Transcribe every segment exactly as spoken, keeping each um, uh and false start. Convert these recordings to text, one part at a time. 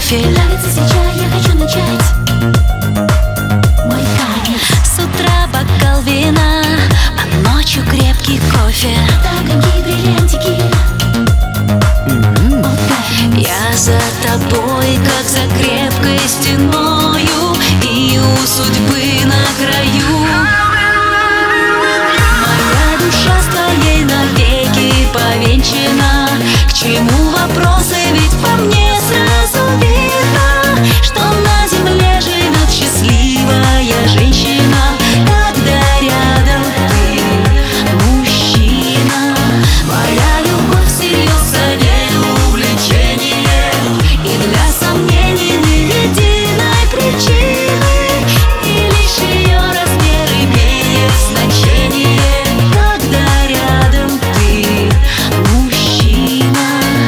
профиль. Нравится свеча, я хочу начать мой танец. С утра бокал вина, а ночью крепкий кофе. Огоньки, бриллиантики. Я за тобой, как за крепкой стеною, и у судьбы на краю. Моя душа с твоей навеки повенчана. К чему вопросы, ведь по мне сразу видно, что на земле живет счастливая женщина, когда рядом ты, мужчина. Моя любовь всерьез, а не увлечение, и для сомнений ни единой причины, и лишь ее размер имеет значение, когда рядом ты, мужчина.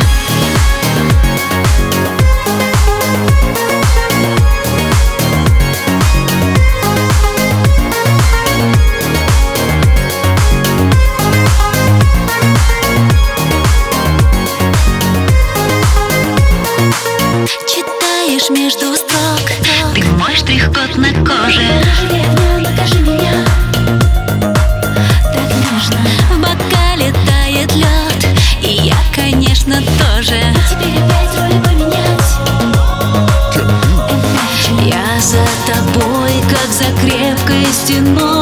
Читаешь между строк, ты мой штрих-код на коже. Накажи меня, так нежно. В бокале тает лед, и я, конечно, тоже. Теперь опять роли поменять. Я за тобой, как за крепкой стеной.